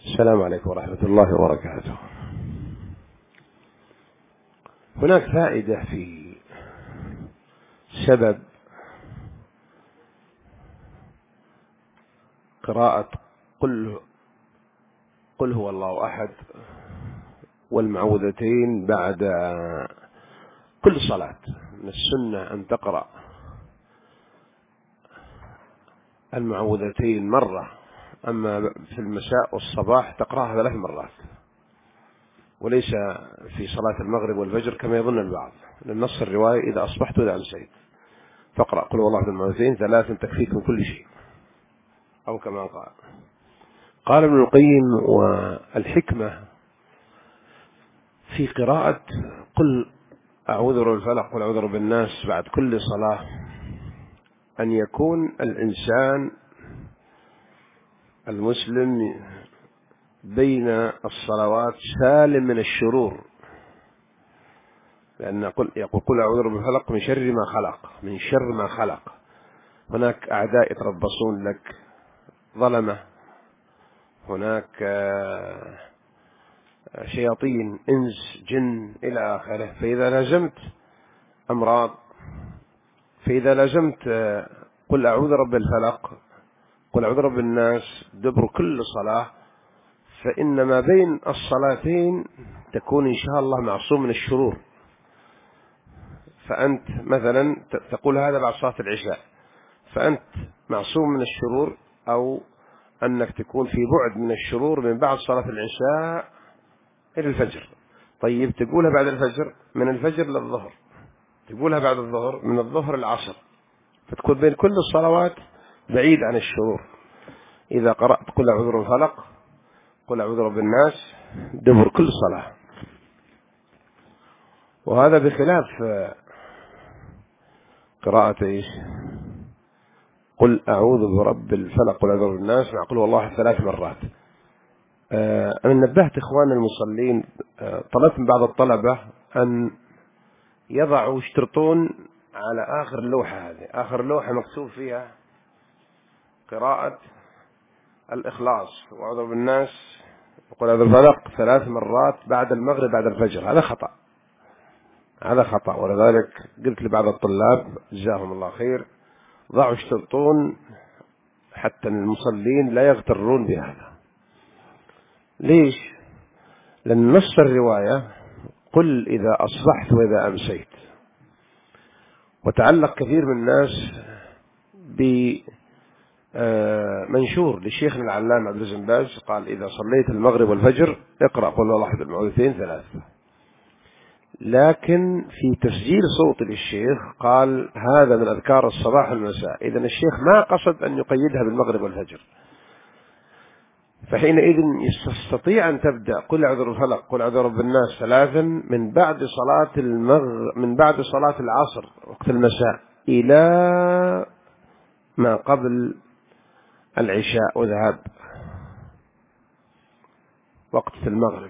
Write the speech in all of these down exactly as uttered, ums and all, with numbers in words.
السلام عليكم ورحمة الله وبركاته. هناك فائدة في سبب قراءة قل قل هو الله أحد والمعوذتين بعد كل صلاة. من السنة أن تقرأ المعوذتين مرة، أما في المساء والصباح تقرأها ثلاث مرات، وليس في صلاة المغرب والفجر كما يظن البعض، للنص الرواية إذا أصبحت وإذا أمسيت فاقرأ قل هو الله أحد المعوذتين ثلاثا تكفيك من كل شيء، أو كما قال. قال ابن القيم: والحكمة في قراءة قل أعوذ برب الفلق قل أعوذ برب الناس بعد كل صلاة أن يكون الإنسان المسلم بين الصلوات سالم من الشرور، لأن يقول قل أعوذ برب الفلق من شر ما خلق، من شر ما خلق. هناك أعداء يتربصون لك، ظلمة، هناك شياطين إنس جن إلى آخره. فإذا لازمت أمراض، فإذا لازمت قل أعوذ برب الفلق قل أعوذ برب الناس دبر كل صلاة، فإن ما بين الصلاتين تكون إن شاء الله معصوم من الشرور. فأنت مثلا تقول هذا بعد صلاة العشاء، فأنت معصوم من الشرور، أو أنك تكون في بعد من الشرور من بعد صلاة العشاء إلى الفجر. طيب تقولها بعد الفجر، من الفجر للظهر، تقولها بعد الظهر، من الظهر العصر، فتكون بين كل الصلوات بعيد عن الشرور. إذا قرأت قل أعوذ برب الفلق قل أعوذ برب الناس دبر كل صلاة. وهذا بخلاف قراءة إيش قل أعوذ برب الفلق قل أعوذ برب الناس مع قل والله ثلاث مرات. آه أنا نبهت إخواننا المصلين، آه طلبت من بعض الطلبة أن يضعوا يشترطون على آخر لوحة، هذه آخر لوحة مكتوب فيها قراءة الإخلاص وأعوذ برب الناس وقل أعوذ بالفلق ثلاث مرات بعد المغرب بعد الفجر. هذا خطأ، هذا خطأ. ولذلك قلت لبعض الطلاب جزاهم الله خير: ضعوا يشترطون حتى المصلين لا يغترون بهذا. ليش؟ لأن نص الرواية قل إذا أصبحت وإذا أمسيت، وتعلق كثير من الناس بمنشور لشيخنا العلامة عبد العزيز بن باز قال: إذا صليت المغرب والفجر اقرأ قل الله أحد المعوذتين ثلاثة. لكن في تسجيل صوتي للشيخ قال هذا من أذكار الصباح والمساء. إذن الشيخ ما قصد أن يقيدها بالمغرب والفجر، فحينئذ يستطيع أن تبدأ قل أعوذ برب الفلق قل أعوذ برب الناس ثلاثا من بعد صلاة المغرب، من بعد صلاة العصر وقت المساء إلى ما قبل العشاء وذهاب وقت المغرب.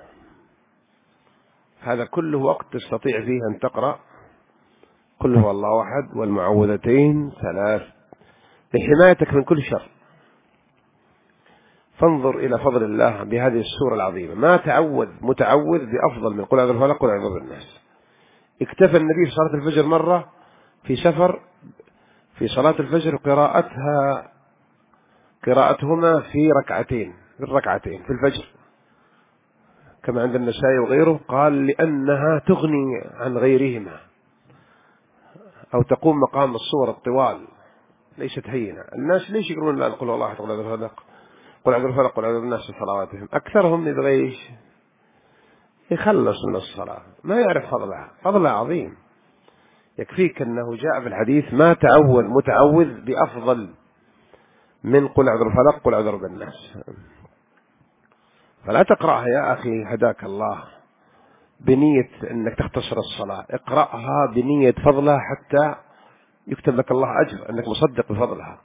هذا كله وقت تستطيع فيه أن تقرأ قل هو الله أحد والمعوذتين ثلاث لحمايتك من كل شر. فانظر إلى فضل الله بهذه السورة العظيمة. ما تعوذ متعوذ بأفضل من قل أعوذ بالفلق قل أعوذ بالناس. اكتفى النبي في صلاة الفجر مرة في سفر في صلاة الفجر قراءتها قراءتهما في ركعتين في الركعتين في الفجر كما عند النسائي وغيره، قال لأنها تغني عن غيرهما أو تقوم مقام الصور الطوال، ليست هينة. الناس ليش يقولون لا قل الله أحد قل أعوذ بالفلق قل أعوذ بالفلق قل أعوذ بالناس في صلواتهم؟ أكثرهم يبغى ايش؟ يخلص من الصلاة، ما يعرف فضلها. فضلها عظيم. يكفيك أنه جاء في الحديث ما تعوذ متعوذ بأفضل من قل أعوذ بالفلق قل أعوذ بالناس. فلا تقرأها يا أخي هداك الله بنية أنك تختصر الصلاة، اقرأها بنية فضلها حتى يكتب لك الله أجر أنك مصدق بفضلها،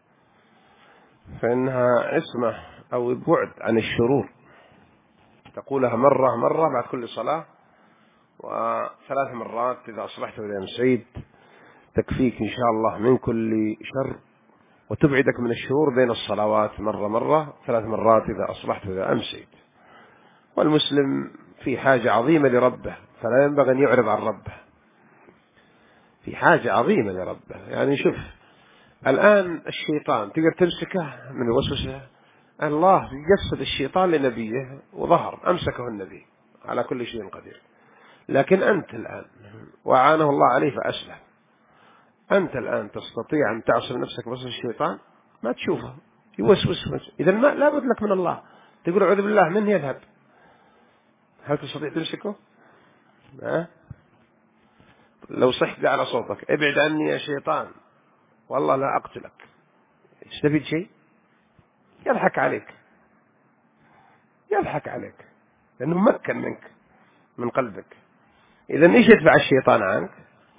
فإنها عصمة أو بعد عن الشرور. تقولها مرة مرة بعد كل صلاة، وثلاث مرات إذا أصبحت وإذا أمسيت، تكفيك إن شاء الله من كل شر وتبعدك من الشعور بين الصلوات مرة مرة ثلاث مرات إذا أصبحت وإذا أمسيت. والمسلم في حاجة عظيمة لربه، فلا ينبغي أن يعرض عن ربه، في حاجة عظيمة لربه. يعني شوف الآن الشيطان تقدر تمسكه من الوسوسة، الله جسد الشيطان لنبيه وظهر أمسكه النبي على كل شيء قدير، لكن أنت الآن وعانه الله عليه فأسلم، أنت الآن تستطيع أن تعصم نفسك بوسوسة الشيطان؟ ما تشوفه يوسوس، إذا ما لابد لك من الله، تقول أعوذ بالله منه يذهب. هل تستطيع تمسكه؟ ها؟ لو صحت على صوتك ابعد عني يا شيطان والله لا أقتلك، تستفيد شيء؟ يضحك عليك، يضحك عليك لأنه مكن منك من قلبك. إذا إيش يدفع الشيطان عنك؟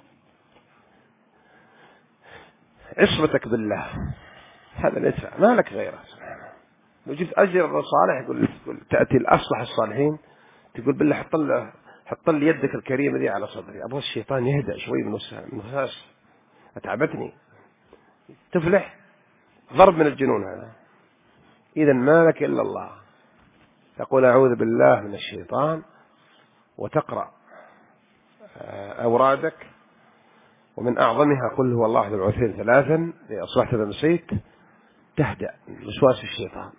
عصمتك بالله، هذا اللي يدفع، ما لك غيره سبحانه. لو جبت أجر الصالح يقول تأتي الأصلح الصالحين تقول بالله حط له حط لي يدك الكريمة دي على صدري، أبغى الشيطان يهدأ شوي من الوسواس، أتعبتني، تفلح، ضرب من الجنون هذا. إذا ما لك إلا الله، تقول أعوذ بالله من الشيطان وتقرأ أورادك، ومن أعظمها قل هو الله أحد العوثين ثلاثا إذا أصبحت فمسيت، تهدأ وسواس الشيطان.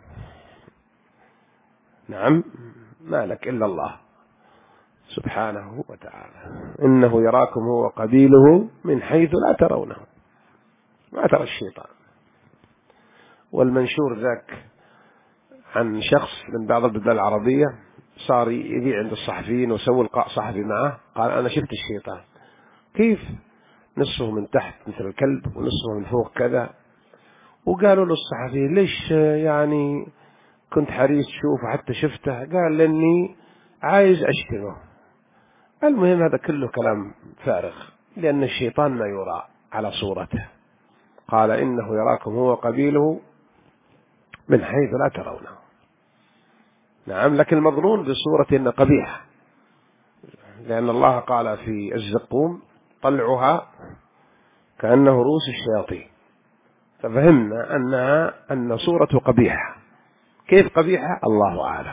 نعم ما لك إلا الله سبحانه وتعالى، إنه يراكم هو وقبيله من حيث لا ترونه، ما ترى الشيطان. والمنشور ذاك عن شخص من بعض البلدان العربية صار يبيع عند الصحفيين وسوى لقاء صحفي معه، قال أنا شفت الشيطان كيف نصفه من تحت مثل الكلب ونصفه من فوق كذا. وقالوا له الصحفي ليش يعني كنت حريص تشوف حتى شفته؟ قال لأني عايز أشتمه. المهم هذا كله كلام فارغ، لأن الشيطان ما يرى على صورته. قال إنه يراكم هو قبيله من حيث لا ترونه. نعم، لكن المظنون بصورة قبيحة، لأن الله قال في الزقوم طلعها كأنه رؤوس الشياطين، ففهمنا أنها أن صورته قبيحة. كيف قبيحة الله أعلم،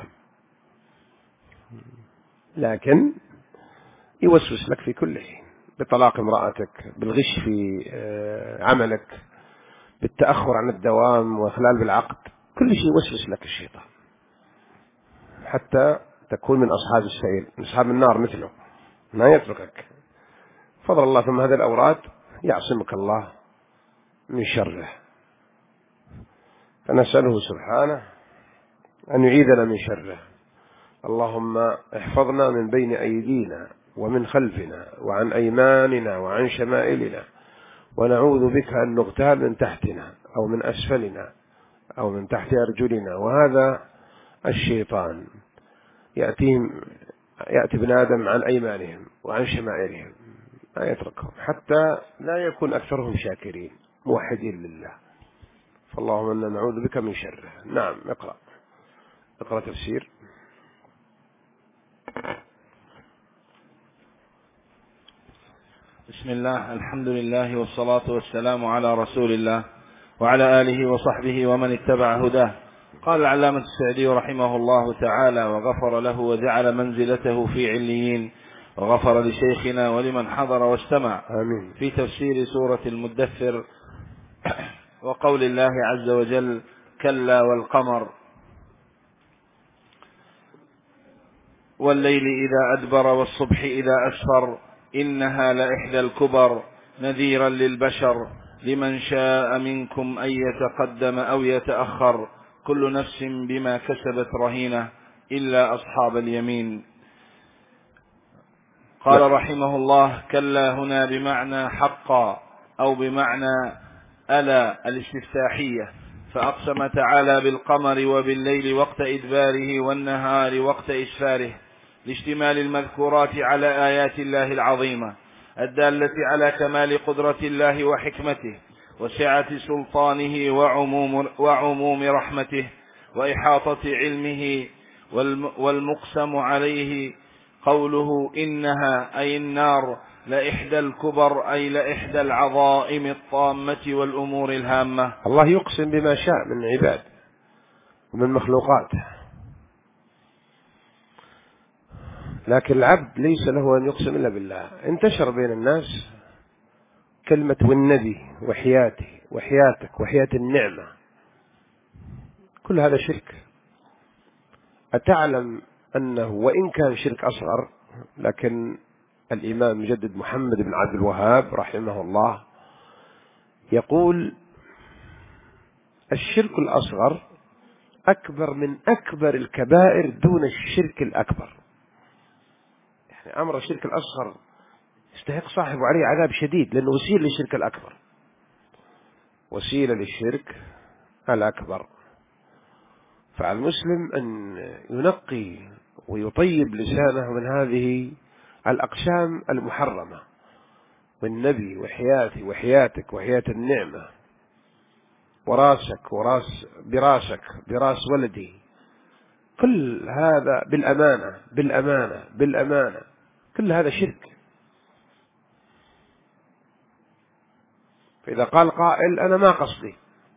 لكن يوسوس لك في كل شيء، بطلاق امرأتك، بالغش في عملك، بالتأخر عن الدوام وإخلال بالعقد، كل شيء يوسوس لك الشيطان حتى تكون من أصحاب السعير، من أصحاب النار مثله، ما يتركك. فضل الله ثم هذه الأوراد يعصمك الله من شره، فنسأله سبحانه أن يعيذنا من شره. اللهم احفظنا من بين أيدينا ومن خلفنا وعن أيماننا وعن شمائلنا، ونعوذ بك أن نغتال من تحتنا أو من أسفلنا أو من تحت أرجلنا. وهذا الشيطان يأتيهم يأتي ابن آدم عن أيمانهم وعن شمائلهم، لا يتركهم حتى لا يكون أكثرهم شاكرين موحدين لله. فاللهم إنا نعوذ بك من شره. نعم، اقرأ اقرأ تفسير. بسم الله، الحمد لله والصلاة والسلام على رسول الله وعلى آله وصحبه ومن اتبع هداه. قال العلامة السعدي رحمه الله تعالى وغفر له وجعل منزلته في عليين، وغفر لشيخنا ولمن حضر واستمع، آمين. في تفسير سورة المدثر وقول الله عز وجل كلا والقمر والليل إذا أدبر والصبح إذا أسفر إنها لإحدى الكبر نذيرا للبشر لمن شاء منكم أن يتقدم أو يتأخر كل نفس بما كسبت رهينة إلا أصحاب اليمين. قال لا. رحمه الله كلا هنا بمعنى حقا أو بمعنى ألا الاستفتاحية، فأقسم تعالى بالقمر وبالليل وقت إدباره والنهار وقت إسفاره لاشتمال المذكورات على آيات الله العظيمة الدالة على كمال قدرة الله وحكمته وسعة سلطانه وعموم, وعموم رحمته وإحاطة علمه والمقسم عليه. قوله إنها أي النار لإحدى الكبر أي لإحدى العظائم الطامة والأمور الهامة. الله يقسم بما شاء من عباد ومن مخلوقاته، لكن العبد ليس له أن يقسم إلا بالله. انتشر بين الناس كلمة والنبي وحياتي وحياتك وحياة النعمة، كل هذا شرك. أتعلم أنه وإن كان شرك أصغر، لكن الإمام مجدد محمد بن عبد الوهاب رحمه الله يقول الشرك الأصغر أكبر من أكبر الكبائر دون الشرك الأكبر. يعني أمر الشرك الأصغر يستحق صاحبه عليه عذاب شديد، لأنه وسيلة للشرك الأكبر، وسيلة للشرك الأكبر. فعلى المسلم أن ينقي ويطيب لسانه من هذه الأقسام المحرمة، والنبي وحياتي وحياتك وحياة النعمة وراسك وراس براسك براس ولدي، كل هذا بالأمانة بالأمانة بالأمانة، كل هذا شرك. فإذا قال قائل أنا ما قصدي،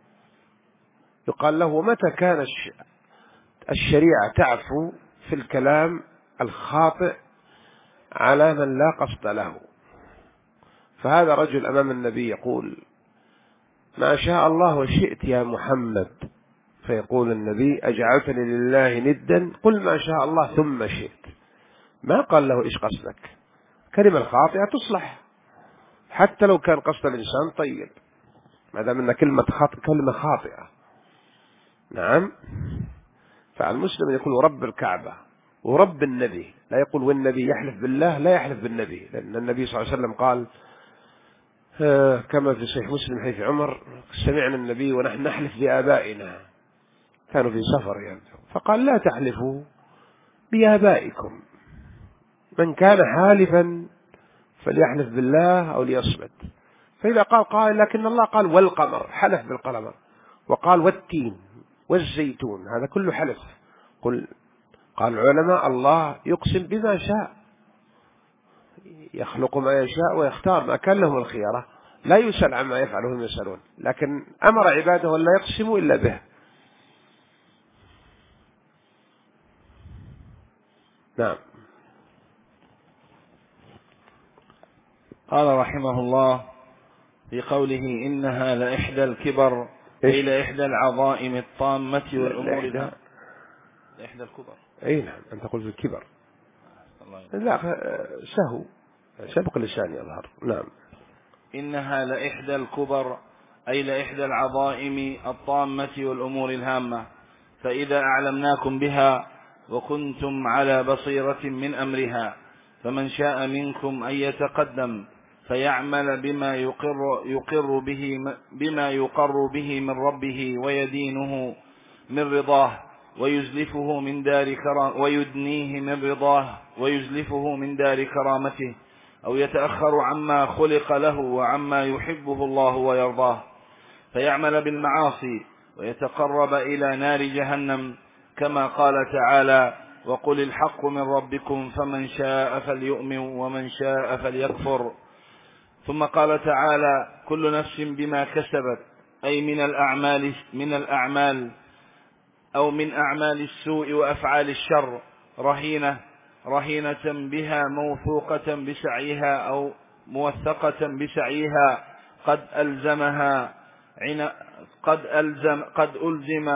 يقال له متى كان الشريعة تعفو في الكلام الخاطئ على من لا قصد له؟ فهذا رجل أمام النبي يقول ما شاء الله وشئت يا محمد، فيقول النبي أجعلتني لله ندا؟ قل ما شاء الله ثم شئت. ما قال له إيش قصدك. كلمة خاطئة تصلح حتى لو كان قصد الإنسان طيب، ما دام أن كلمة خاطئة كلمة خاطئة. نعم. فالمسلم يقول رب الكعبة ورب النبي، لا يقول والنبي، يحلف بالله لا يحلف بالنبي، لأن النبي صلى الله عليه وسلم قال كما في صحيح مسلم حيث عمر سمعنا النبي ونحن نحلف بآبائنا، كانوا في سفر يعني، فقال لا تحلفوا بآبائكم، من كان حالفا فليحلف بالله أو ليصمت. فإذا قال قائل لكن الله قال والقمر، حلف بالقمر، وقال والتين والزيتون، هذا كله حلف. قل قال العلماء الله يقسم بما شاء، يخلق ما يشاء ويختار، ما كان لهم الخيارة، لا يسأل عما يفعل وهم يسألون، لكن أمر عباده أن لا يقسموا إلا به. نعم. قال رحمه الله في قوله إنها لإحدى الكبر أي لإحدى العظائم الطامة والأمور الهامة. لإحدى الكبر، أي نعم، أنت تقول في الكبر، لا سهو سبق اللسان يظهر. نعم. إنها لإحدى الكبر أي لإحدى العظائم الطامة والأمور الهامة، فإذا أعلمناكم بها وكنتم على بصيرة من أمرها فمن شاء منكم أن يتقدم فيعمل بما يقر, يقر به بما يقر به من ربه ويدينه من رضاه ويزلفه من دار كرام ويدنيه من رضاه ويزلفه من دار كرامته، أو يتأخر عما خلق له وعما يحبه الله ويرضاه فيعمل بالمعاصي ويتقرب إلى نار جهنم، كما قال تعالى وقل الحق من ربكم فمن شاء فليؤمن ومن شاء فليكفر. ثم قال تعالى كل نفس بما كسبت أي من الأعمال من الأعمال أو من أعمال السوء وأفعال الشر رهينة رهينة بها موثوقة بسعيها أو موثقة بسعيها قد ألزمها قد ألزم قد ألزم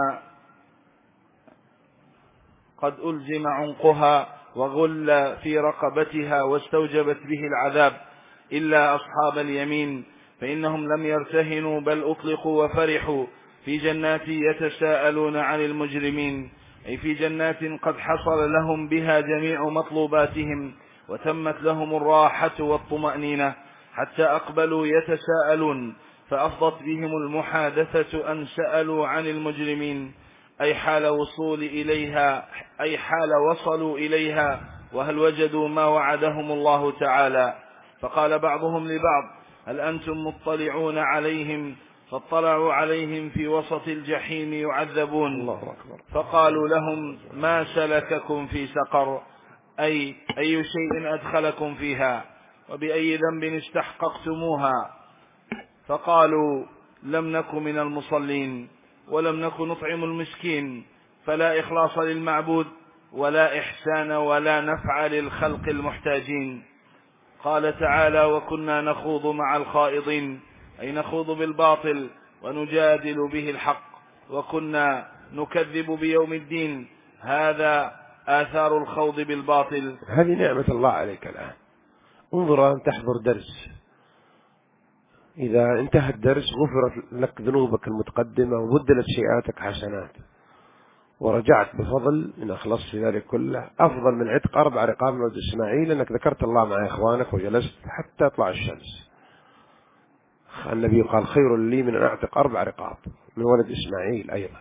قد ألزم عنقها وغل في رقبتها واستوجبت به العذاب، إلا أصحاب اليمين فإنهم لم يرتهنوا بل أطلقوا وفرحوا في جنات يتساءلون عن المجرمين، أي في جنات قد حصل لهم بها جميع مطلوباتهم وتمت لهم الراحة والطمأنينة حتى أقبلوا يتساءلون، فأفضت بهم المحادثة أن سألوا عن المجرمين، أي حال وصول إليها أي حال وصلوا إليها وهل وجدوا ما وعدهم الله تعالى. فقال بعضهم لبعض هل أنتم مطلعون عليهم؟ فاطلعوا عليهم في وسط الجحيم يعذبون، فقالوا لهم ما سلككم في سقر؟ أي أي شيء أدخلكم فيها وبأي ذنب استحققتموها؟ فقالوا لم نك من المصلين ولم نك نطعم المسكين. فلا إخلاص للمعبود ولا إحسان ولا نفع للخلق المحتاجين. قال تعالى وكنا نخوض مع الخائضين، أي نخوض بالباطل ونجادل به الحق، وكنا نكذب بيوم الدين. هذا آثار الخوض بالباطل. هذه نعمة الله عليك الآن. انظر أن تحضر درس، إذا انتهى الدرس غفرت لك ذنوبك المتقدمة وبدلت سيئاتك حسنات، ورجعت بفضل إن أخلصت في ذلك كله، أفضل من عتق أربع رقاب من ولد إسماعيل، أنك ذكرت الله مع إخوانك وجلست حتى تطلع الشمس. النبي قال خير لي من أن أعتق أربع رقاب من ولد إسماعيل أيضا.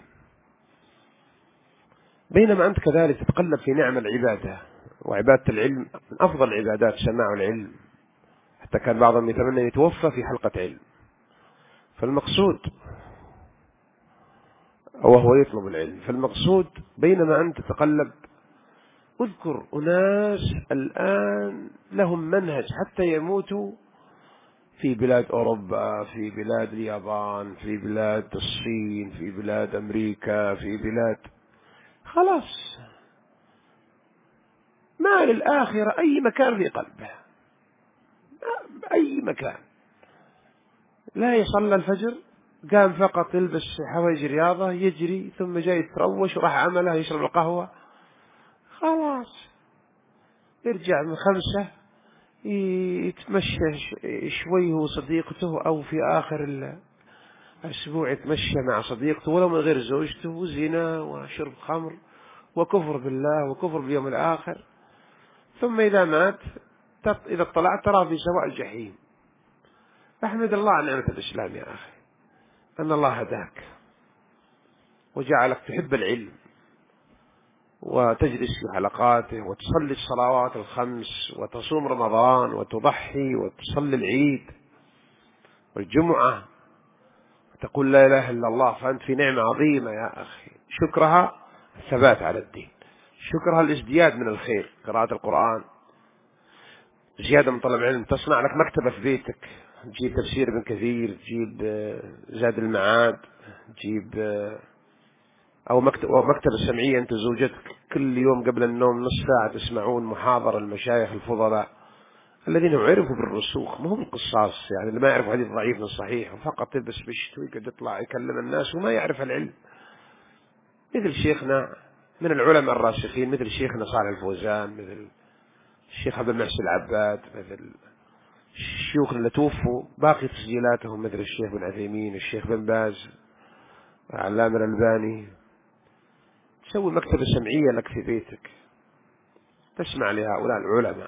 بينما أنت كذلك تتقلب في نعم العبادة، وعبادة العلم من أفضل العبادات سماع العلم، حتى كان بعضهم يتمنى يتوفى في حلقة علم. فالمقصود وهو يطلب العلم، فالمقصود بينما أنت تتقلب اذكر أناس الآن لهم منهج حتى يموتوا في بلاد أوروبا، في بلاد اليابان، في بلاد الصين، في بلاد أمريكا، في بلاد خلاص ما للآخرة أي مكان في قلبه، أي مكان. لا يصلى الفجر قام فقط يلبس حوايج رياضة يجري، ثم جاي يتروش وراح عمله يشرب القهوة، خلاص يرجع من خمسة يتمشى شوي هو صديقته، أو في آخر الأسبوع يتمشى مع صديقته ولو من غير زوجته، وزنا وشرب خمر وكفر بالله وكفر باليوم الآخر. ثم إذا مات إذا اطلعت ترى في سواء الجحيم. أحمد الله على نعمة الإسلام يا أخي، أن الله هداك وجعلك تحب العلم وتجلس في حلقاته وتصلي الصلوات الخمس وتصوم رمضان وتضحي وتصلي العيد والجمعة وتقول لا إله إلا الله، فأنت في نعمة عظيمة يا أخي. شكرها الثبات على الدين، شكرها الازدياد من الخير، قراءة القرآن، زيادة من طلب العلم، تصنع لك مكتبة في بيتك، تجيب تفسير ابن كثير، تجيب زاد المعاد، تجيب أو مكتبة سمعية أنت وزوجتك كل يوم قبل النوم نص ساعة تسمعون محاضرة المشايخ الفضلاء الذين عرفوا بالرسوخ، ما هم القصاص يعني اللي ما يعرف حديث ضعيف من صحيح وفقط تلبس بشت ويقعد يطلع يكلم الناس وما يعرف العلم. مثل شيخنا من العلماء الراسخين، مثل شيخنا صالح الفوزان، مثل الشيخ عبد المحسن العباد، مثل الشيوخ اللي توفوا باقي تسجيلاتهم، مثل الشيخ بن عثيمين، الشيخ بن باز، العلامة الألباني. تسوي مكتبة سمعية لك في بيتك تسمع لهؤلاء العلماء،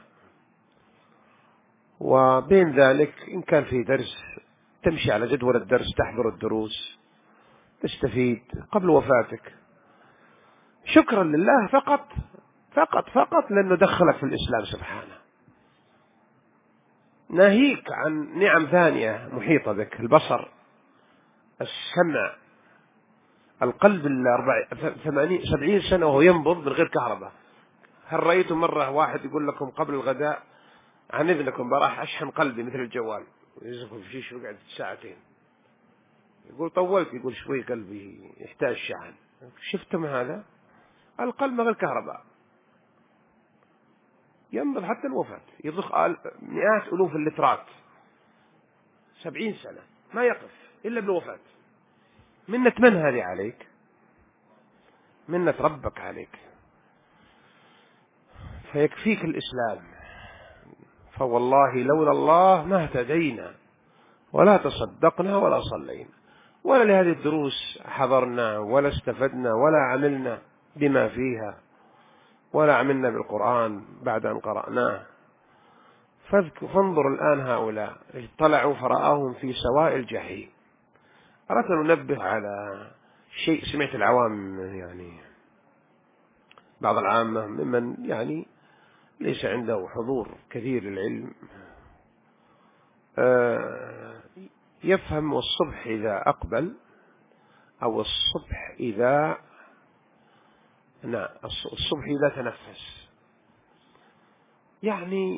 وبين ذلك إن كان في درس تمشي على جدول الدرس، تحضر الدروس، تستفيد قبل وفاتك، شكرا لله فقط فقط فقط لأنه دخلك في الإسلام سبحانه. ناهيك عن نعم ثانية محيطة بك، البصر، السمع، القلب الأربع ثمانين سبعين سنة وهو ينبض من غير كهرباء. هل رأيتم مرة واحد يقول لكم قبل الغداء عن إذنكم براح أشحن قلبي مثل الجوال، ويزكم في شيء وقعد ساعتين، يقول طولت، يقول شوي قلبي يحتاج شحن. شفتم هذا؟ القلب من غير كهرباء ينبض حتى الوفاة، يضخ مئات ألوف اللترات، سبعين سنة ما يقف إلا بالوفاة. منة من هذه عليك؟ منة ربك عليك. فيكفيك الإسلام، فوالله لولا الله ما اهتدينا ولا تصدقنا ولا صلينا ولا لهذه الدروس حضرنا ولا استفدنا ولا عملنا بما فيها ولا عملنا بالقرآن بعد أن قرأناه. فانظر الآن هؤلاء اطلعوا فرآهم في سواء الجحيم. أردت أن ننبه على شيء سمعت العوام، يعني بعض العامة ممن يعني ليس عنده حضور كثير للعلم يفهم والصبح إذا أقبل أو الصبح إذا نعم الصبح إذا تنفس، يعني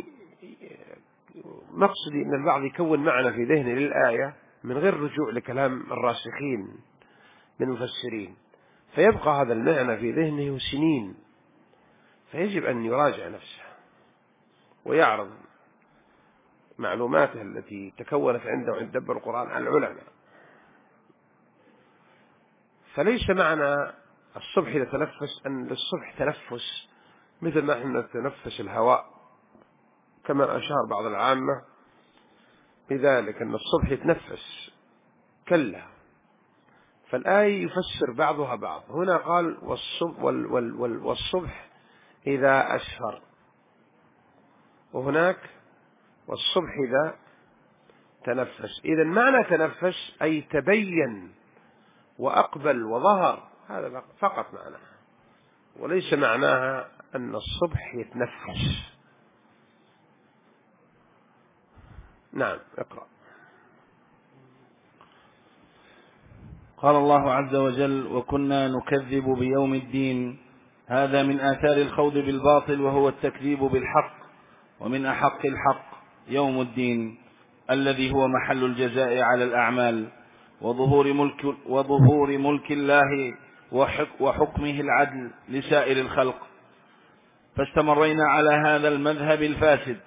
مقصدي أن البعض يكون معنى في ذهنه للآية من غير رجوع لكلام الراسخين من المفسرين، فيبقى هذا المعنى في ذهنه سنين، فيجب أن يراجع نفسه ويعرض معلوماته التي تكونت عنده عند دبر القرآن على العلماء. فليس معنى الصبح إذا تنفس أن للصبح تنفس مثل ما احنا نتنفس الهواء كما أشار بعض العامة بذلك أن الصبح يتنفس، كلا. فالآية يفسر بعضها بعض. هنا قال والصبح, وال وال وال والصبح إذا أسفر، وهناك والصبح إذا تنفس. إذا معنى تنفس أي تبين وأقبل وظهر، هذا فقط معناها، وليس معناها أن الصبح يتنفس. نعم، اقرأ. قال الله عز وجل: وكنا نكذب بيوم الدين. هذا من آثار الخوض بالباطل، وهو التكذيب بالحق، ومن أحق الحق يوم الدين الذي هو محل الجزاء على الأعمال، وظهور ملك, وظهور ملك الله وحكمه العدل لسائر الخلق. فاستمرينا على هذا المذهب الفاسد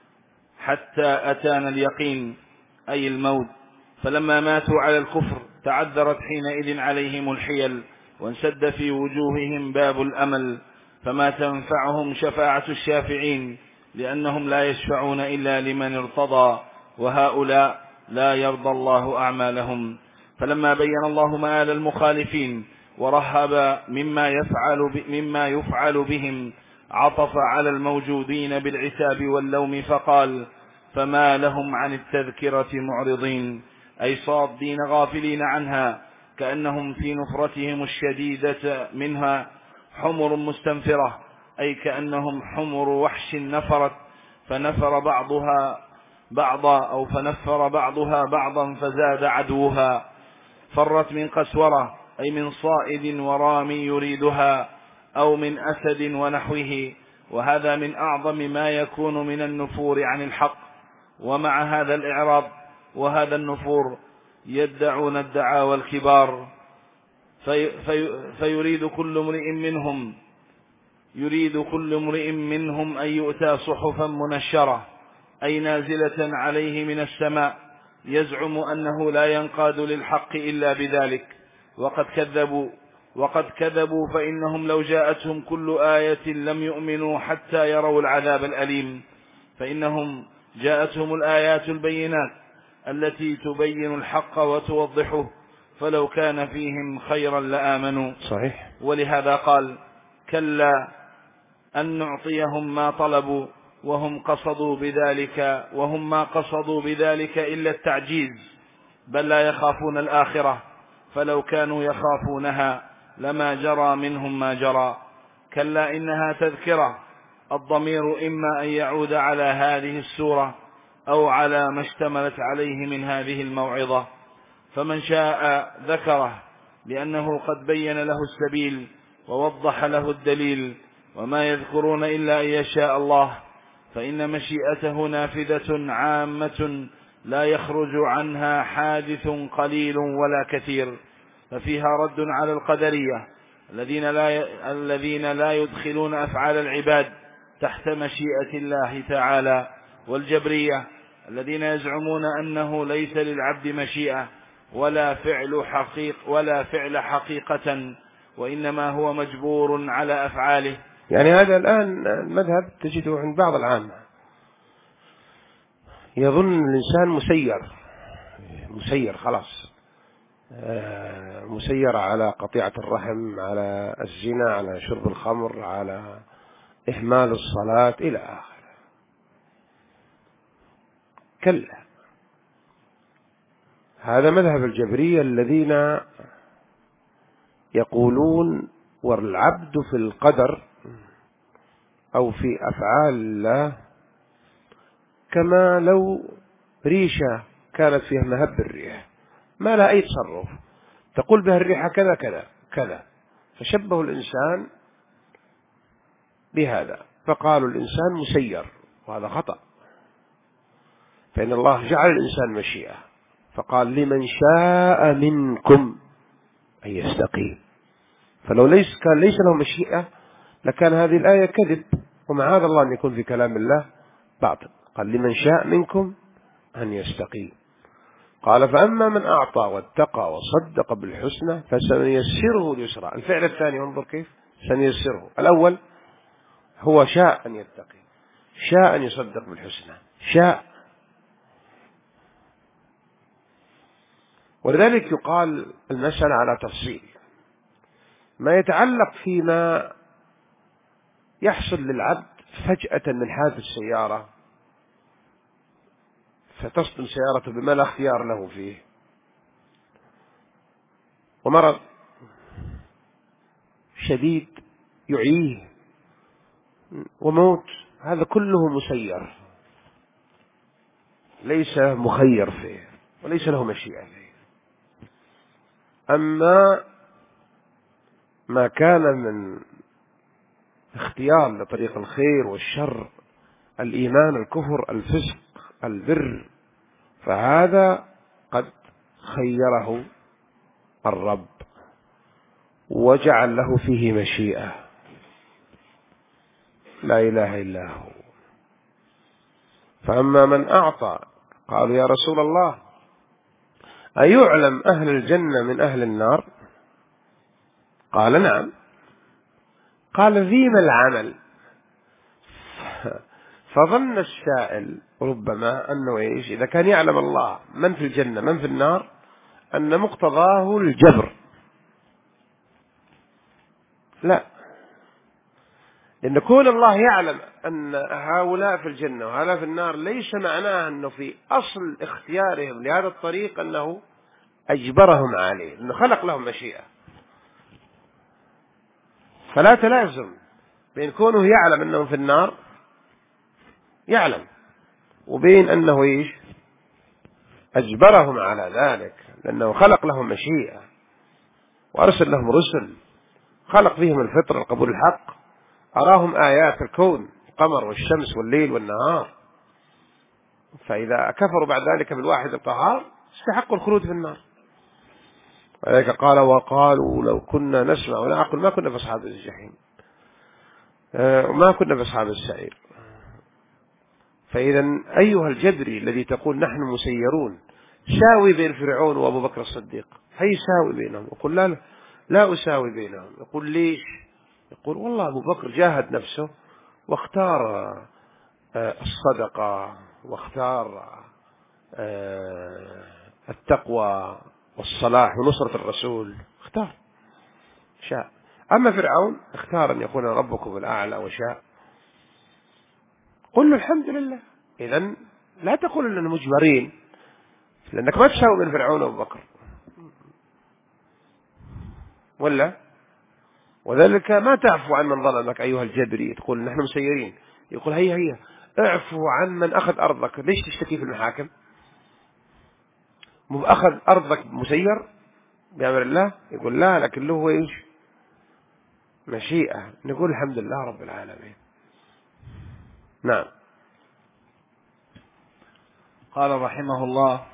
حتى أتانا اليقين، أي الموت. فلما ماتوا على الكفر تعذرت حينئذ عليهم الحيل، وانسد في وجوههم باب الأمل، فما تنفعهم شفاعة الشافعين، لأنهم لا يشفعون إلا لمن ارتضى، وهؤلاء لا يرضى الله أعمالهم. فلما بين الله مآل المخالفين ورهب مما يفعل, مما يفعل بهم، عطف على الموجودين بالعتاب واللوم فقال: فما لهم عن التذكرة معرضين، أي صادين غافلين عنها، كأنهم في نفرتهم الشديدة منها حمر مستنفرة، أي كأنهم حمر وحش نفرت فنفر بعضها بعضا، أو فنفر بعضها بعضا فزاد عدوها. فرت من قسورة، أي من صائد ورامي يريدها، أو من أسد ونحوه، وهذا من أعظم ما يكون من النفور عن الحق. ومع هذا الإعراض وهذا النفور يدعون الدعاوى الكبار، في في فيريد كل امرئ منهم يريد كل امرئ منهم أن يؤتى صحفا منشرة، أي نازلة عليه من السماء، يزعم أنه لا ينقاد للحق إلا بذلك. وقد كذبوا وقد كذبوا فإنهم لو جاءتهم كل آية لم يؤمنوا حتى يروا العذاب الأليم، فإنهم جاءتهم الآيات البينات التي تبين الحق وتوضحه، فلو كان فيهم خيرا لآمنوا. صحيح. ولهذا قال: كلا أن نعطيهم ما طلبوا، وهم قصدوا بذلك وهم ما قصدوا بذلك إلا التعجيز، بل لا يخافون الآخرة، فلو كانوا يخافونها لما جرى منهم ما جرى. كلا إنها تذكرة، الضمير إما أن يعود على هذه السورة أو على ما اشتملت عليه من هذه الموعظة، فمن شاء ذكره، لأنه قد بين له السبيل ووضح له الدليل، وما يذكرون إلا أن يشاء الله، فإن مشيئته نافذة عامة لا يخرج عنها حادث قليل ولا كثير. ففيها رد على القدرية الذين لا الذين لا يدخلون أفعال العباد تحت مشيئة الله تعالى، والجبرية الذين يزعمون أنه ليس للعبد مشيئة ولا فعل حقيق ولا فعل حقيقة، وإنما هو مجبور على أفعاله. يعني هذا الآن المذهب تجده عند بعض العامة، يظن الإنسان مسير مسير خلاص، مسير على قطيعة الرحم، على الزنا، على شرب الخمر، على إهمال الصلاة إلى آخره. كلا، هذا مذهب الجبرية الذين يقولون والعبد في القدر أو في أفعال الله كما لو ريشة كانت فيها مهب الريح، ما لها أي تصرف، تقول بها الريحة كذا كذا كذا، فشبهوا الإنسان بهذا، فقالوا الإنسان مسير وهذا خطأ. فإن الله جعل الإنسان مشيئة، فقال لمن شاء منكم أن يستقيم. فلو ليس كان ليس له مشيئة لكان هذه الآية كذب، ومعاذ الله أن يكون في كلام الله باطل. قال لمن شاء منكم أن يستقيم. قال فأما من أعطى واتقى وصدق بالحسنى فسنيسره اليسرى. الفعل الثاني انظر كيف سنيسره. الأول هو شاء أن يتقي، شاء أن يصدق بالحسنى، شاء. ولذلك يقال المسألة على تفصيل. ما يتعلق فيما يحصل للعبد فجأة من حادث السيارة فتصدم سيارته بما لا اختيار له فيه، ومرض شديد يعيه، وموت، هذا كله مسير، ليس مخير فيه وليس له مشيئة فيه. أما ما كان من اختيار لطريق الخير والشر، الإيمان، الكفر، الفسق، البر، فهذا قد خيره الرب وجعل له فيه مشيئة. لا إله إلا هو. فأما من أعطى، قالوا يا رسول الله أيعلم أهل الجنة من أهل النار؟ قال نعم. قال فيما العمل؟ فظن السائل ربما أنه إيش إذا كان يعلم الله من في الجنة من في النار أن مقتضاه الجبر. لا، لأن كون الله يعلم أن هؤلاء في الجنة وهؤلاء في النار ليس معناه أنه في أصل اختيارهم لهذا الطريق أنه أجبرهم عليه، أنه خلق لهم مشيئة. فلا تلازم بين كونه يعلم أنهم في النار يعلم وبين أنه إيش أجبرهم على ذلك، لأنه خلق لهم مشيئة وأرسل لهم رسل، خلق فيهم الفطرة القبول الحق، أراهم آيات الكون، القمر والشمس والليل والنهار. فإذا كفروا بعد ذلك بالواحد القهار استحقوا الخلود في النار. ولذلك قال وقالوا لو كنا نسمع ولا نعقل ما كنا في أصحاب الجحيم، وما كنا في أصحاب السعير. فإذا أيها الجبري الذي تقول نحن مسيرون، ساوي بين فرعون وأبو بكر الصديق، هي ساوي بينهم. يقول لا لا أساوي بينهم. يقول ليش؟ يقول والله أبو بكر جاهد نفسه واختار الصدقة واختار التقوى والصلاح ونصرة الرسول، اختار شاء. أما فرعون اختار أن يكون ربكم الأعلى وشاء. قل له الحمد لله. إذن لا تقول أننا مجبرين، لأنك ما تساوي بين فرعون وأبو بكر ولا. وذلك ما تعفو عن من ظلمك أيها الجبري، تقول نحن مسيرين. يقول هيا هيا اعفو عن من أخذ أرضك. ليش تشتكي في المحاكم؟ مو أخذ أرضك مسير بأمر الله؟ يقول لا، لكن له إيش مشيئة. نقول الحمد لله رب العالمين. نعم. قال رحمه الله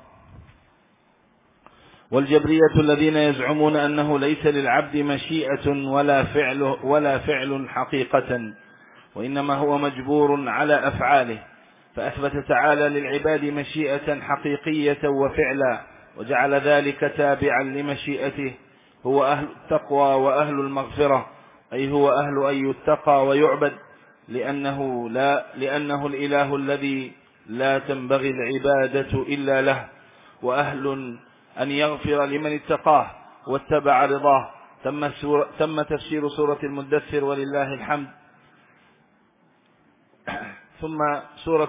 والجبرية الذين يزعمون أنه ليس للعبد مشيئة ولا فعل ولا فعل حقيقة، وإنما هو مجبور على أفعاله، فأثبت تعالى للعباد مشيئة حقيقية وفعلا، وجعل ذلك تابعا لمشيئته. هو أهل التقوى وأهل المغفرة، أي هو أهل أن يتقى ويعبد، لأنه, لا لأنه الإله الذي لا تنبغي العبادة إلا له، وأهل أن يغفر لمن اتقاه واتبع رضاه. تم, تم تفسير سورة المدثر ولله الحمد. ثم سورة